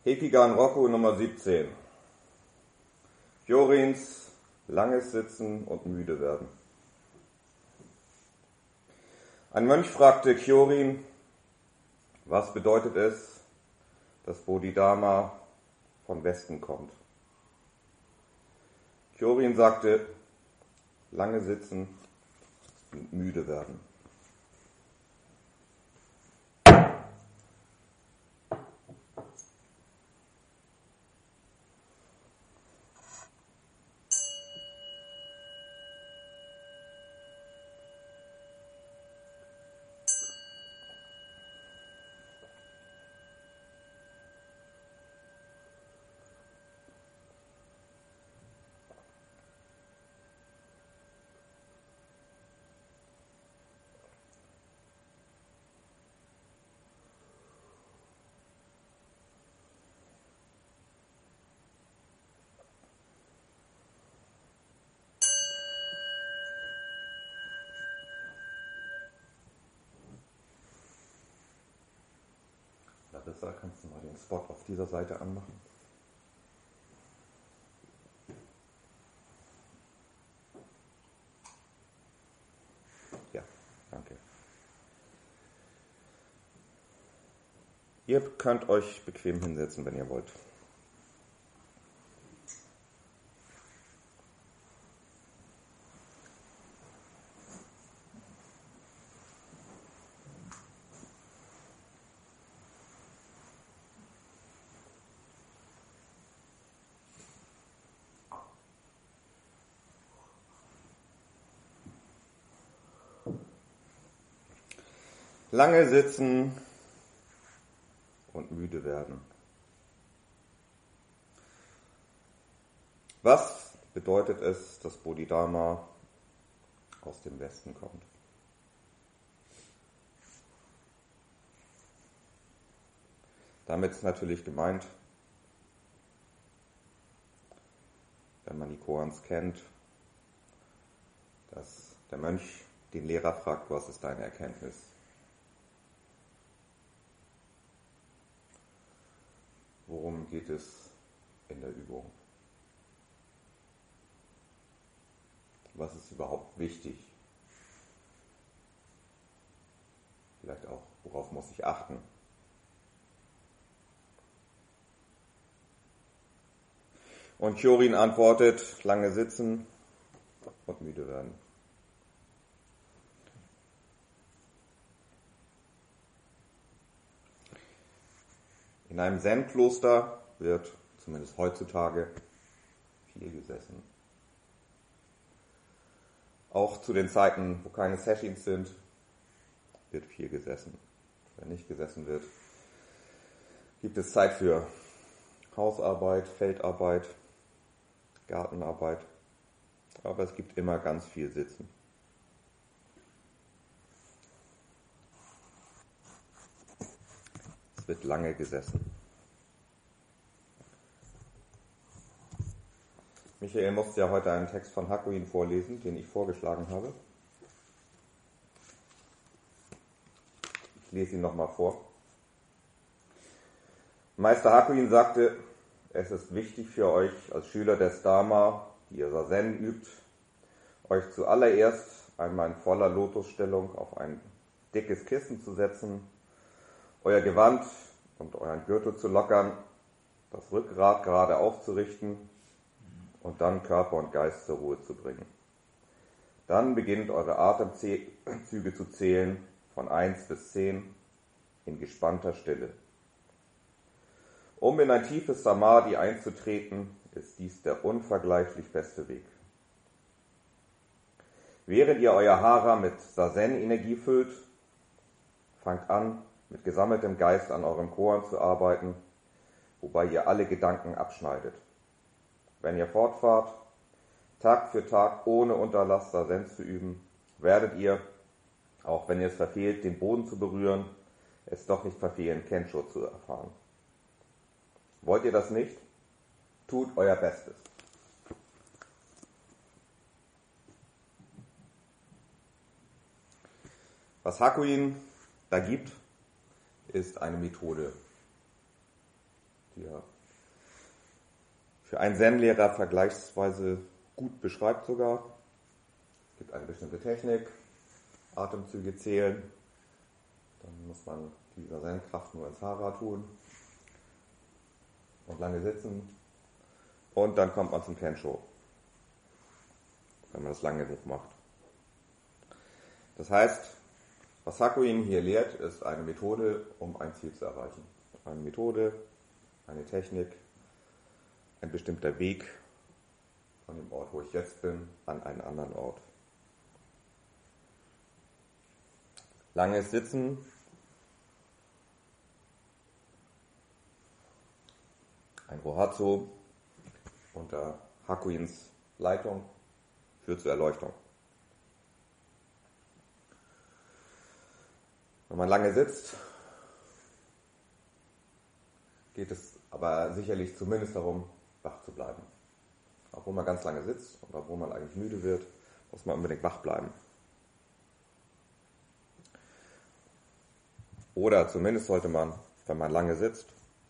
Hekigan Rocco Nummer 17. Kyorins langes Sitzen und müde werden. Ein Mönch fragte Kyorin, was bedeutet es, dass Bodhidharma von Westen kommt? Kyorin sagte, lange sitzen und müde werden. Larissa, kannst du mal den Spot auf dieser Seite anmachen? Ja, danke. Ihr könnt euch bequem hinsetzen, wenn ihr wollt. Lange sitzen und müde werden. Was bedeutet es, dass Bodhidharma aus dem Westen kommt? Damit ist natürlich gemeint, wenn man die Koans kennt, dass der Mönch den Lehrer fragt, was ist deine Erkenntnis? Worum geht es in der Übung? Was ist überhaupt wichtig? Vielleicht auch, worauf muss ich achten? Und Kyorin antwortet, lange sitzen und müde werden. In einem Zen-Kloster wird, zumindest heutzutage, viel gesessen. Auch zu den Zeiten, wo keine Sessions sind, wird viel gesessen. Wenn nicht gesessen wird, gibt es Zeit für Hausarbeit, Feldarbeit, Gartenarbeit. Aber es gibt immer ganz viel Sitzen. Es wird lange gesessen. Michael musste ja heute einen Text von Hakuin vorlesen, den ich vorgeschlagen habe. Ich lese ihn nochmal vor. Meister Hakuin sagte, es ist wichtig für euch als Schüler des Dharma, die ihr Zazen übt, euch zuallererst einmal in voller Lotusstellung auf ein dickes Kissen zu setzen, euer Gewand und euren Gürtel zu lockern, das Rückgrat gerade aufzurichten und dann Körper und Geist zur Ruhe zu bringen. Dann beginnt eure Atemzüge zu zählen von 1 bis 10 in gespannter Stille. Um in ein tiefes Samadhi einzutreten, ist dies der unvergleichlich beste Weg. Während ihr euer Hara mit Zazen-Energie füllt, fangt an, mit gesammeltem Geist an eurem Koan zu arbeiten, wobei ihr alle Gedanken abschneidet. Wenn ihr fortfahrt, Tag für Tag ohne Unterlass Zazen zu üben, werdet ihr, auch wenn ihr es verfehlt, den Boden zu berühren, es doch nicht verfehlen, Kensho zu erfahren. Wollt ihr das nicht? Tut euer Bestes. Was Hakuin da gibt, ist eine Methode. die er für einen Zen-Lehrer vergleichsweise gut beschreibt sogar. Es gibt eine bestimmte Technik, Atemzüge zählen, dann muss man dieser Zen-Kraft nur ins Hara tun und lange sitzen und dann kommt man zum Kensho, wenn man das lange genug macht. Das heißt, was Hakuin hier lehrt, ist eine Methode, um ein Ziel zu erreichen. Eine Methode, eine Technik, ein bestimmter Weg von dem Ort, wo ich jetzt bin, an einen anderen Ort. Langes Sitzen, ein Rohatsu unter Hakuins Leitung führt zur Erleuchtung. Wenn man lange sitzt, geht es aber sicherlich zumindest darum, wach zu bleiben. Obwohl man ganz lange sitzt und obwohl man eigentlich müde wird, muss man unbedingt wach bleiben. Oder zumindest sollte man, wenn man lange sitzt,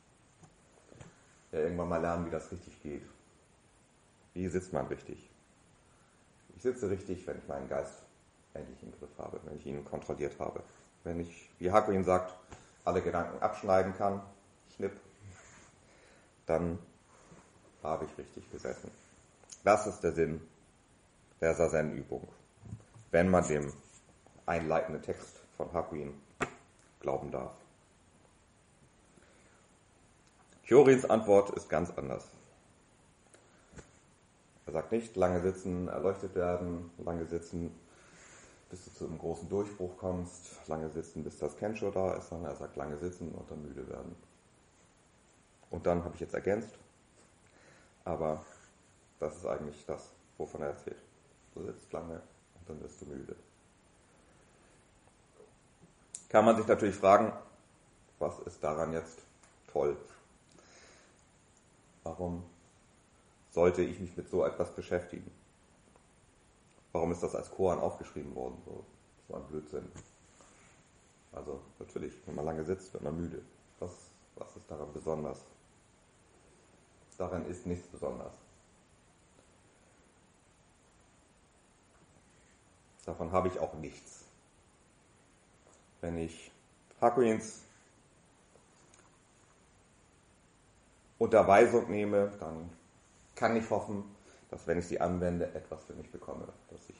ja irgendwann mal lernen, wie das richtig geht. Wie sitzt man richtig? Ich sitze richtig, wenn ich meinen Geist endlich im Griff habe, wenn ich ihn kontrolliert habe. Wenn ich, wie Hakuin sagt, alle Gedanken abschneiden kann, schnipp, dann habe ich richtig gesessen. Das ist der Sinn der Zazen-Übung, wenn man dem einleitenden Text von Hakuin glauben darf. Kyorins Antwort ist ganz anders. Er sagt nicht, lange sitzen, erleuchtet werden, lange sitzen, bis du zu einem großen Durchbruch kommst, lange sitzen, bis das Kensho da ist, sondern er sagt, lange sitzen und dann müde werden. Und dann habe ich jetzt ergänzt, aber das ist eigentlich das, wovon er erzählt. Du sitzt lange und dann wirst du müde. Kann man sich natürlich fragen, was ist daran jetzt toll? Warum sollte ich mich mit so etwas beschäftigen? Warum ist das als Koan aufgeschrieben worden? So ein Blödsinn. Also natürlich, wenn man lange sitzt, wird man müde. Was ist daran besonders? Daran ist nichts besonders. Davon habe ich auch nichts. Wenn ich Hakuins Unterweisung nehme, dann kann ich hoffen, dass wenn ich sie anwende, etwas für mich bekomme. Dass ich,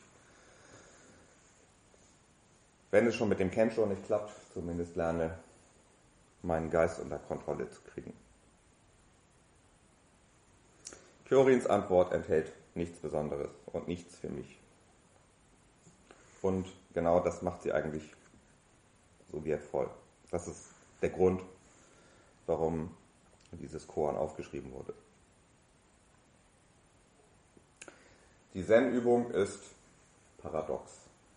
wenn es schon mit dem Kensho nicht klappt, zumindest lerne, meinen Geist unter Kontrolle zu kriegen. Kyorins Antwort enthält nichts Besonderes und nichts für mich. Und genau das macht sie eigentlich so wertvoll. Das ist der Grund, warum dieses Koan aufgeschrieben wurde. Die Zen-Übung ist paradox.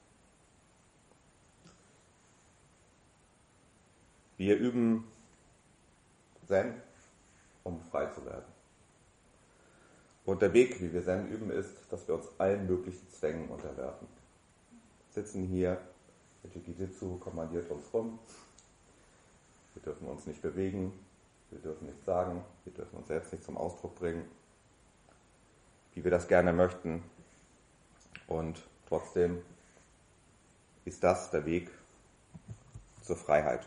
Wir üben Zen, um frei zu werden. Und der Weg, wie wir Zen üben, ist, dass wir uns allen möglichen Zwängen unterwerfen. Wir sitzen hier, der Jikijitsu kommandiert uns rum. Wir dürfen uns nicht bewegen, wir dürfen nichts sagen, wir dürfen uns selbst nicht zum Ausdruck bringen, wie wir das gerne möchten. Und trotzdem ist das der Weg zur Freiheit.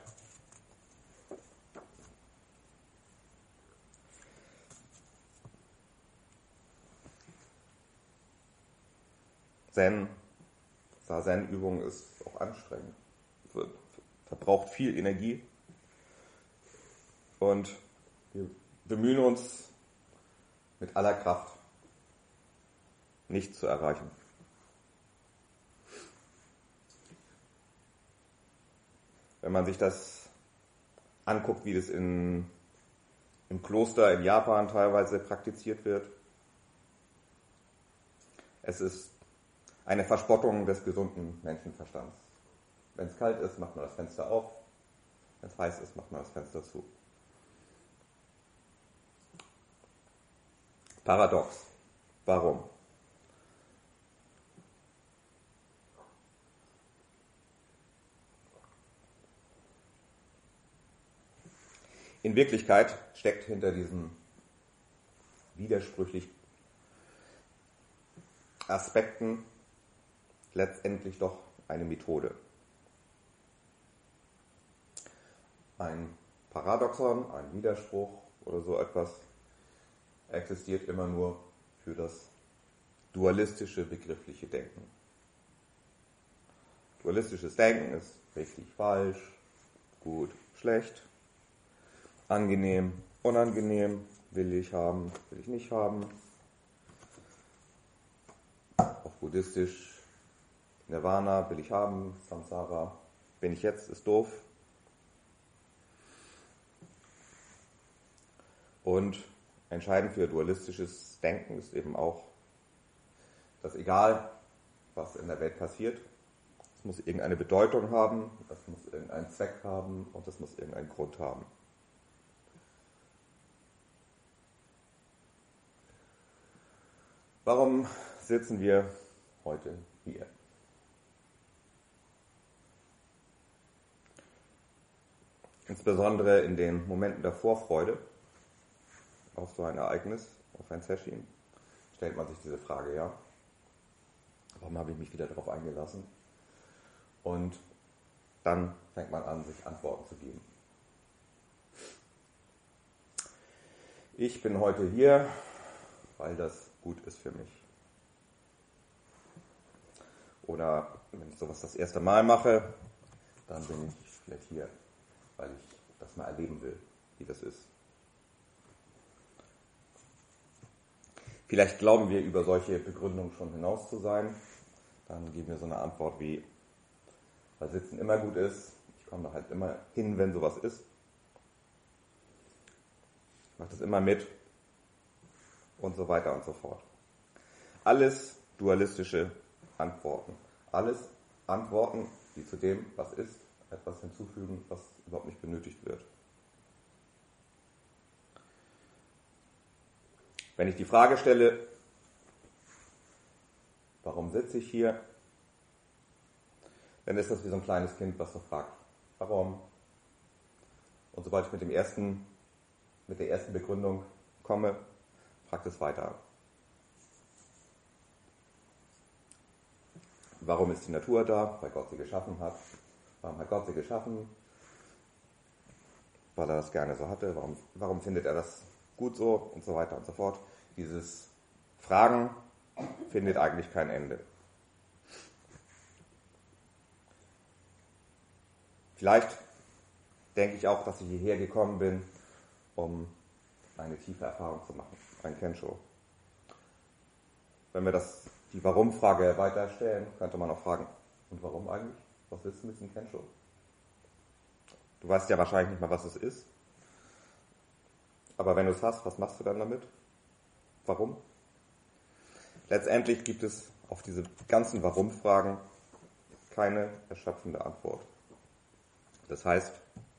Zazen-Übung ist auch anstrengend, verbraucht viel Energie und wir bemühen uns mit aller Kraft, nichts zu erreichen. Wenn man sich das anguckt, wie das im Kloster in Japan teilweise praktiziert wird, es ist eine Verspottung des gesunden Menschenverstands. Wenn es kalt ist, macht man das Fenster auf. Wenn es heiß ist, macht man das Fenster zu. Paradox. Warum? In Wirklichkeit steckt hinter diesen widersprüchlichen Aspekten letztendlich doch eine Methode. Ein Paradoxon, ein Widerspruch oder so etwas existiert immer nur für das dualistische begriffliche Denken. Dualistisches Denken ist richtig, falsch, gut, schlecht, angenehm, unangenehm, will ich haben, will ich nicht haben. Auch buddhistisch, Nirvana will ich haben, Samsara bin ich jetzt, ist doof. Und entscheidend für dualistisches Denken ist eben auch, dass egal, was in der Welt passiert, es muss irgendeine Bedeutung haben, es muss irgendeinen Zweck haben und es muss irgendeinen Grund haben. Warum sitzen wir heute hier? Insbesondere in den Momenten der Vorfreude auf so ein Ereignis, auf ein Session, stellt man sich diese Frage, ja, warum habe ich mich wieder darauf eingelassen? Und dann fängt man an, sich Antworten zu geben. Ich bin heute hier, weil das gut ist für mich. Oder wenn ich sowas das erste Mal mache, dann bin ich vielleicht hier, weil ich das mal erleben will, wie das ist. Vielleicht glauben wir über solche Begründungen schon hinaus zu sein. Dann geben wir so eine Antwort wie, weil Sitzen immer gut ist, ich komme da halt immer hin, wenn sowas ist. Ich mache das immer mit und so weiter und so fort. Alles dualistische Antworten. Alles Antworten, die zu dem, was ist, etwas hinzufügen, was überhaupt nicht benötigt wird. Wenn ich die Frage stelle, warum sitze ich hier, dann ist das wie so ein kleines Kind, was so fragt, warum? Und sobald ich mit der ersten Begründung komme, fragt es weiter. Warum ist die Natur da? Weil Gott sie geschaffen hat. Warum hat Gott sie geschaffen? Weil er das gerne so hatte. Warum findet er das gut so? Und so weiter und so fort. Dieses Fragen findet eigentlich kein Ende. Vielleicht denke ich auch, dass ich hierher gekommen bin, um eine tiefe Erfahrung zu machen, ein Kensho. Wenn wir die Warum-Frage weiterstellen, könnte man auch fragen, und warum eigentlich? Was willst du mit diesem Kensho? Du weißt ja wahrscheinlich nicht mal, was es ist. Aber wenn du es hast, was machst du dann damit? Warum? Letztendlich gibt es auf diese ganzen Warum-Fragen keine erschöpfende Antwort. Das heißt,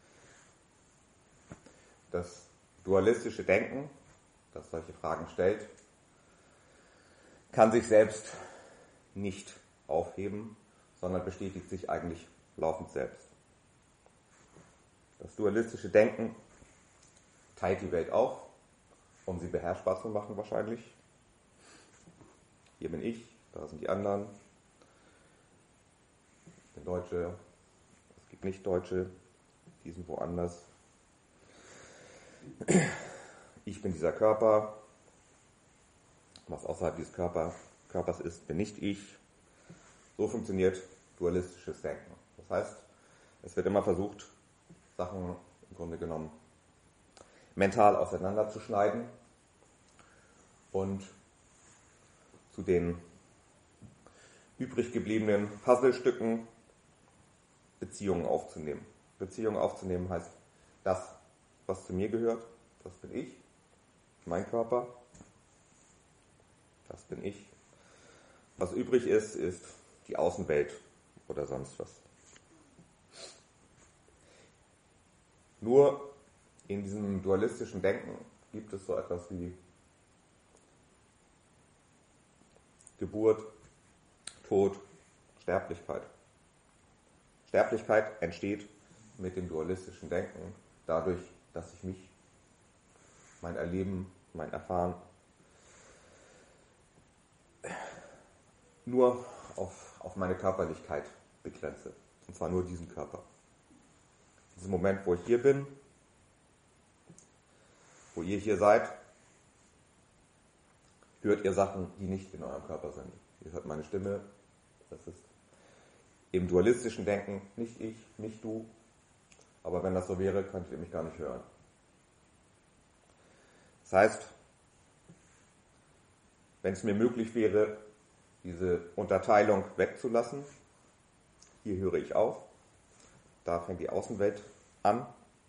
das dualistische Denken, das solche Fragen stellt, kann sich selbst nicht aufheben, sondern bestätigt sich eigentlich laufend selbst. Das dualistische Denken teilt die Welt auf, um sie beherrschbar zu machen wahrscheinlich. Hier bin ich, da sind die anderen. Ich bin Deutsche, es gibt Nicht-Deutsche, die sind woanders. Ich bin dieser Körper. Was außerhalb dieses Körpers ist, bin nicht ich. So funktioniert dualistisches Denken. Das heißt, es wird immer versucht, Sachen im Grunde genommen mental auseinanderzuschneiden und zu den übrig gebliebenen Puzzlestücken Beziehungen aufzunehmen. Beziehungen aufzunehmen heißt, das, was zu mir gehört, das bin ich, mein Körper, das bin ich. Was übrig ist, ist die Außenwelt oder sonst was. Nur in diesem dualistischen Denken gibt es so etwas wie Geburt, Tod, Sterblichkeit. Sterblichkeit entsteht mit dem dualistischen Denken dadurch, dass ich mich, mein Erleben, mein Erfahren nur auf meine Körperlichkeit begrenze. Und zwar nur diesen Körper. Diesen Moment, wo ich hier bin, wo ihr hier seid, hört ihr Sachen, die nicht in eurem Körper sind. Ihr hört meine Stimme, das ist im dualistischen Denken nicht ich, nicht du, aber wenn das so wäre, könntet ihr mich gar nicht hören. Das heißt, wenn es mir möglich wäre, diese Unterteilung wegzulassen, hier höre ich auf, da fängt die Außenwelt an,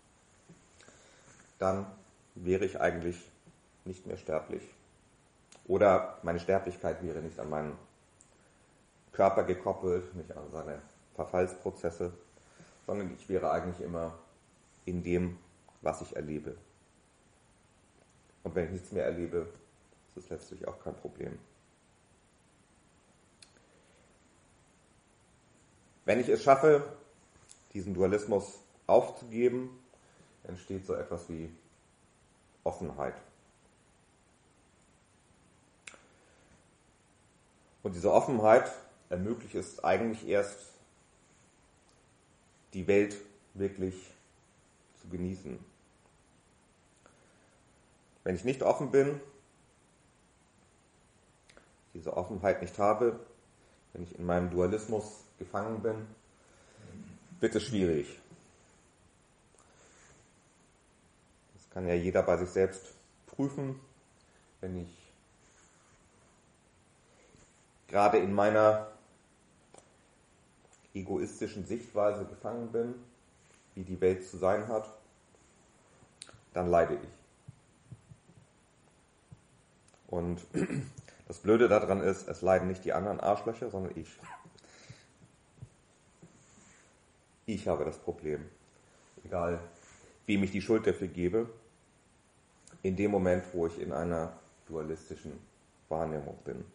dann wäre ich eigentlich nicht mehr sterblich. Oder meine Sterblichkeit wäre nicht an meinen Körper gekoppelt, nicht an seine Verfallsprozesse, sondern ich wäre eigentlich immer in dem, was ich erlebe. Und wenn ich nichts mehr erlebe, ist es letztlich auch kein Problem. Wenn ich es schaffe, diesen Dualismus aufzugeben, entsteht so etwas wie Offenheit. Und diese Offenheit ermöglicht es eigentlich erst, die Welt wirklich zu genießen. Wenn ich nicht offen bin, diese Offenheit nicht habe, wenn ich in meinem Dualismus gefangen bin, wird es schwierig. Das kann ja jeder bei sich selbst prüfen, wenn ich gerade in meiner egoistischen Sichtweise gefangen bin, wie die Welt zu sein hat, dann leide ich. Und das Blöde daran ist, es leiden nicht die anderen Arschlöcher, sondern ich. Ich habe das Problem. Egal, wem ich die Schuld dafür gebe, in dem Moment, wo ich in einer dualistischen Wahrnehmung bin.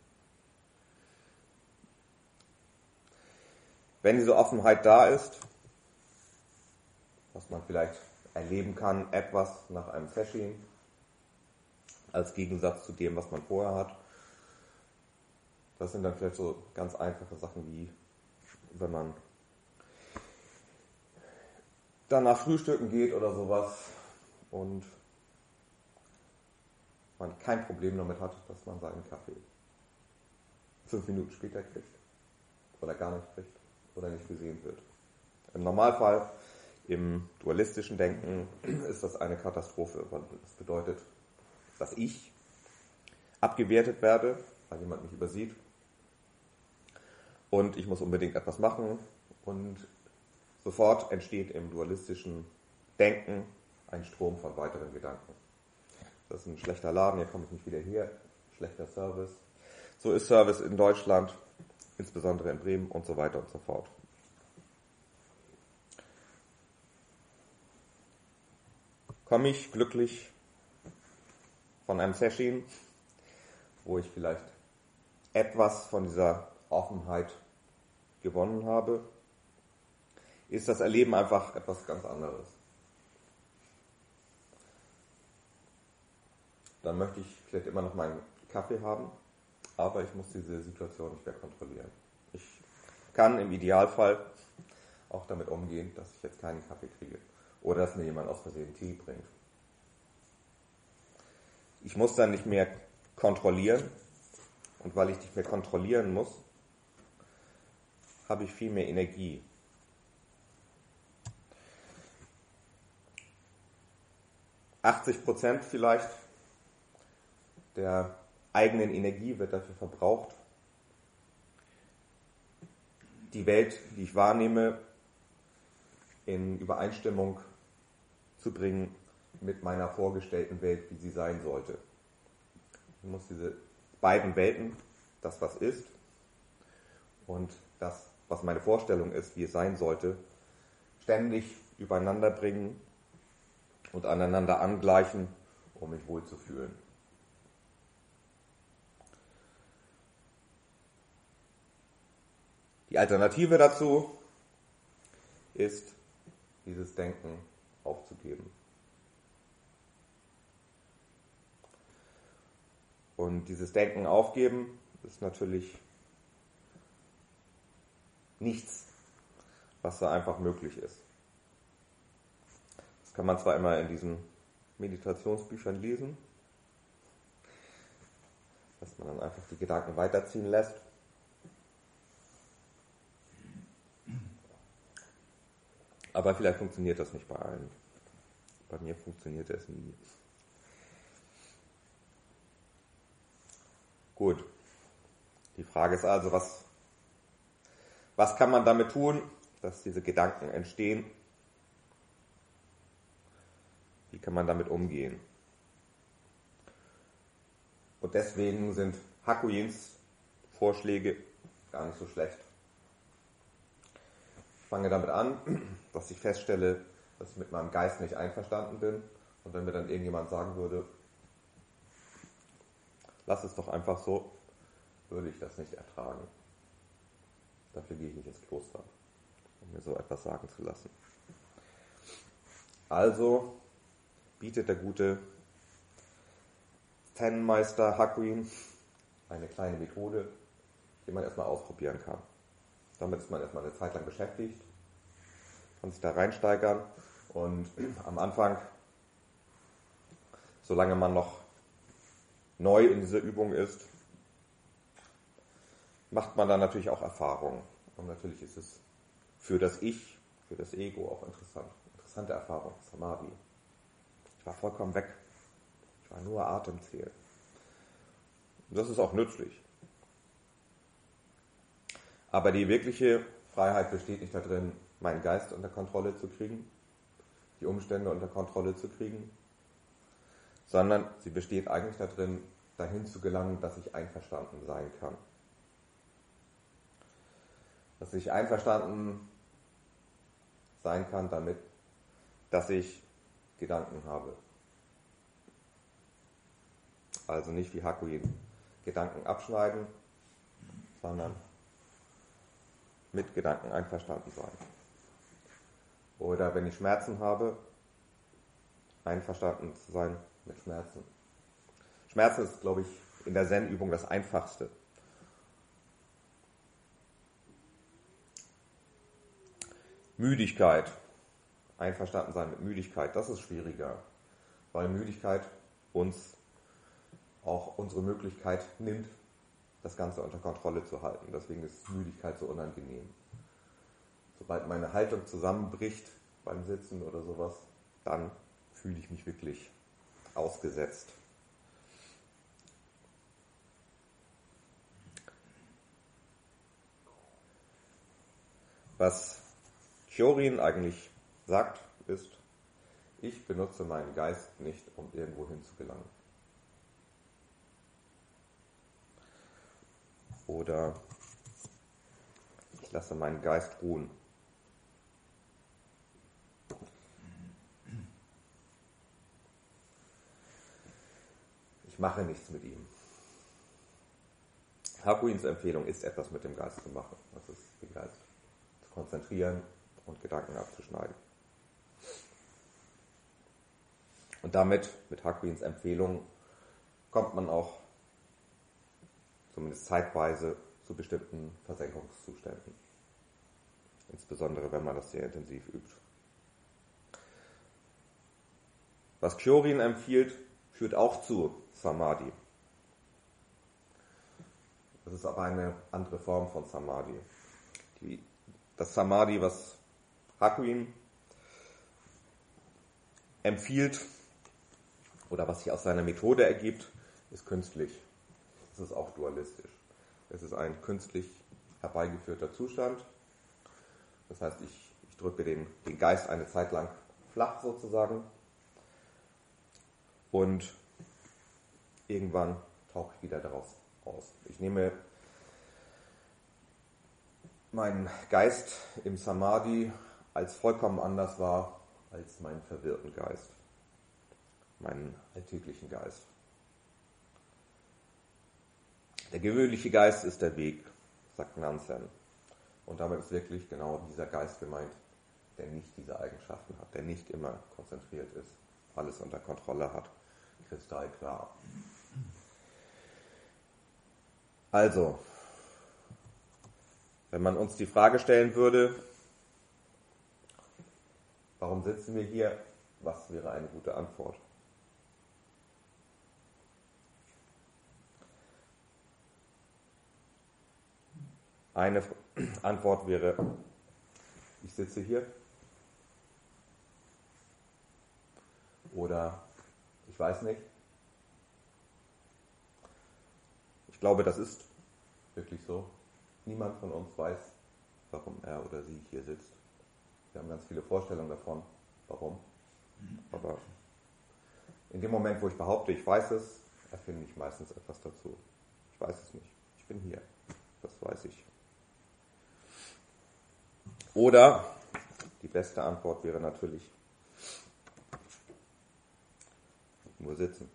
Wenn diese Offenheit da ist, was man vielleicht erleben kann, etwas nach einem Session, als Gegensatz zu dem, was man vorher hat, das sind dann vielleicht so ganz einfache Sachen wie, wenn man danach frühstücken geht oder sowas und man kein Problem damit hat, dass man seinen Kaffee 5 Minuten später kriegt oder gar nicht kriegt oder nicht gesehen wird. Im Normalfall, im dualistischen Denken, ist das eine Katastrophe, weil das bedeutet, dass ich abgewertet werde, weil jemand mich übersieht und ich muss unbedingt etwas machen und sofort entsteht im dualistischen Denken ein Strom von weiteren Gedanken. Das ist ein schlechter Laden, hier komme ich nicht wieder her, schlechter Service. So ist Service in Deutschland, insbesondere in Bremen und so weiter und so fort. Komme ich glücklich von einem Session, wo ich vielleicht etwas von dieser Offenheit gewonnen habe, ist das Erleben einfach etwas ganz anderes. Dann möchte ich vielleicht immer noch meinen Kaffee haben, aber ich muss diese Situation nicht mehr kontrollieren. Ich kann im Idealfall auch damit umgehen, dass ich jetzt keinen Kaffee kriege oder dass mir jemand aus Versehen Tee bringt. Ich muss dann nicht mehr kontrollieren und weil ich nicht mehr kontrollieren muss, habe ich viel mehr Energie. %80 vielleicht der eigenen Energie wird dafür verbraucht, die Welt, die ich wahrnehme, in Übereinstimmung zu bringen mit meiner vorgestellten Welt, wie sie sein sollte. Ich muss diese beiden Welten, das was ist und das, was meine Vorstellung ist, wie es sein sollte, ständig übereinander bringen und aneinander angleichen, um mich wohlzufühlen. Die Alternative dazu ist, dieses Denken aufzugeben. Und dieses Denken aufgeben ist natürlich nichts, was da einfach möglich ist. Das kann man zwar immer in diesen Meditationsbüchern lesen, dass man dann einfach die Gedanken weiterziehen lässt. Aber vielleicht funktioniert das nicht bei allen. Bei mir funktioniert es nie. Gut. Die Frage ist also, was kann man damit tun, dass diese Gedanken entstehen? Wie kann man damit umgehen? Und deswegen sind Hakuins Vorschläge gar nicht so schlecht. Ich fange damit an, dass ich feststelle, dass ich mit meinem Geist nicht einverstanden bin. Und wenn mir dann irgendjemand sagen würde, lass es doch einfach so, würde ich das nicht ertragen. Dafür gehe ich nicht ins Kloster, um mir so etwas sagen zu lassen. Also bietet der gute Zen-Meister Hakuin eine kleine Methode, die man erstmal ausprobieren kann. Damit ist man erstmal eine Zeit lang beschäftigt, kann sich da reinsteigern und am Anfang, solange man noch neu in dieser Übung ist, macht man dann natürlich auch Erfahrungen. Und natürlich ist es für das Ich, für das Ego auch interessant. Interessante Erfahrung, Samadhi. Ich war vollkommen weg. Ich war nur Atemzählen. Und das ist auch nützlich. Aber die wirkliche Freiheit besteht nicht darin, meinen Geist unter Kontrolle zu kriegen, die Umstände unter Kontrolle zu kriegen, sondern sie besteht eigentlich darin, dahin zu gelangen, dass ich einverstanden sein kann. Dass ich einverstanden sein kann damit, dass ich Gedanken habe. Also nicht wie Hakuin Gedanken abschneiden, sondern mit Gedanken einverstanden sein. Oder wenn ich Schmerzen habe, einverstanden zu sein mit Schmerzen. Schmerzen ist, glaube ich, in der Zen-Übung das Einfachste. Müdigkeit. Einverstanden sein mit Müdigkeit, das ist schwieriger, weil Müdigkeit uns auch unsere Möglichkeit nimmt, das Ganze unter Kontrolle zu halten. Deswegen ist Müdigkeit so unangenehm. Sobald meine Haltung zusammenbricht beim Sitzen oder sowas, dann fühle ich mich wirklich ausgesetzt. Was Chorin eigentlich sagt, ist, ich benutze meinen Geist nicht, um irgendwo hin zu gelangen. Oder ich lasse meinen Geist ruhen. Ich mache nichts mit ihm. Hakuins Empfehlung ist, etwas mit dem Geist zu machen. Das ist, den Geist zu konzentrieren und Gedanken abzuschneiden. Und damit, mit Hakuins Empfehlung, kommt man auch zumindest zeitweise zu bestimmten Versenkungszuständen. Insbesondere, wenn man das sehr intensiv übt. Was Chorin empfiehlt, führt auch zu Samadhi. Das ist aber eine andere Form von Samadhi. Das Samadhi, was Hakuin empfiehlt oder was sich aus seiner Methode ergibt, ist künstlich. Es ist auch dualistisch. Es ist ein künstlich herbeigeführter Zustand. Das heißt, ich drücke den Geist eine Zeit lang flach sozusagen und irgendwann tauche ich wieder daraus aus. Ich nehme meinen Geist im Samadhi als vollkommen anders wahr als meinen verwirrten Geist, meinen alltäglichen Geist. Der gewöhnliche Geist ist der Weg, sagt Nansen. Und damit ist wirklich genau dieser Geist gemeint, der nicht diese Eigenschaften hat, der nicht immer konzentriert ist, alles unter Kontrolle hat, kristallklar. Also, wenn man uns die Frage stellen würde, warum sitzen wir hier, was wäre eine gute Antwort? Eine Antwort wäre, ich sitze hier. Oder ich weiß nicht. Ich glaube, das ist wirklich so. Niemand von uns weiß, warum er oder sie hier sitzt. Wir haben ganz viele Vorstellungen davon, warum. Aber in dem Moment, wo ich behaupte, ich weiß es, erfinde ich meistens etwas dazu. Ich weiß es nicht. Ich bin hier. Das weiß ich. Oder die beste Antwort wäre natürlich nur sitzen.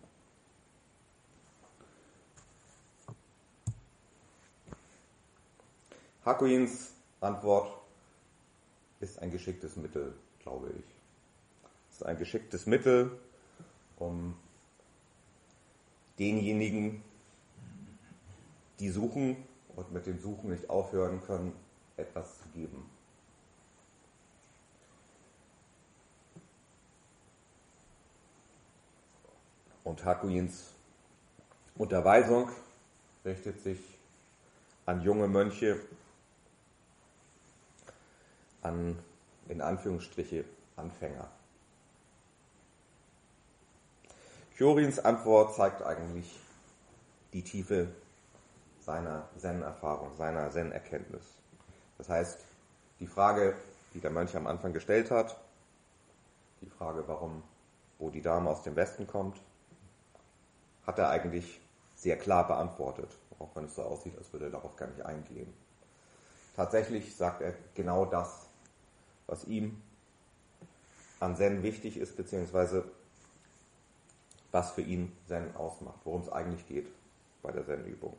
Hakuins Antwort ist ein geschicktes Mittel, glaube ich. Es ist ein geschicktes Mittel, um denjenigen, die suchen und mit dem Suchen nicht aufhören können, etwas zu geben. Und Hakuins Unterweisung richtet sich an junge Mönche, an, in Anführungsstriche, Anfänger. Kyorins Antwort zeigt eigentlich die Tiefe seiner Zen-Erfahrung, seiner Zen-Erkenntnis. Das heißt, die Frage, die der Mönch am Anfang gestellt hat, die Frage, warum Bodhidharma aus dem Westen kommt, hat er eigentlich sehr klar beantwortet, auch wenn es so aussieht, als würde er darauf gar nicht eingehen. Tatsächlich sagt er genau das, was ihm an Zen wichtig ist, beziehungsweise was für ihn Zen ausmacht, worum es eigentlich geht bei der Zen-Übung.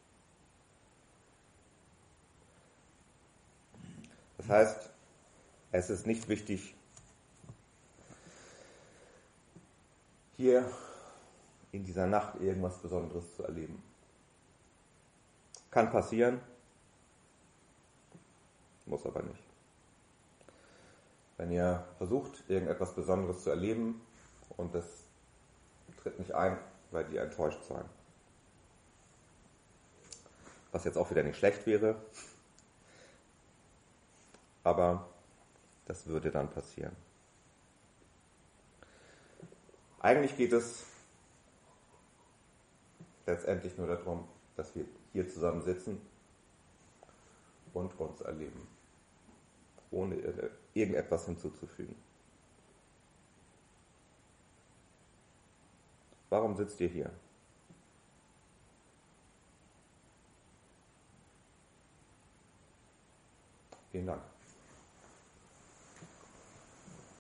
Das heißt, es ist nicht wichtig, hier in dieser Nacht irgendwas Besonderes zu erleben. Kann passieren, muss aber nicht. Wenn ihr versucht, irgendetwas Besonderes zu erleben und es tritt nicht ein, werdet ihr enttäuscht sein. Was jetzt auch wieder nicht schlecht wäre, aber das würde dann passieren. Eigentlich geht es letztendlich nur darum, dass wir hier zusammen sitzen und uns erleben, ohne irgendetwas hinzuzufügen. Warum sitzt ihr hier? Vielen Dank.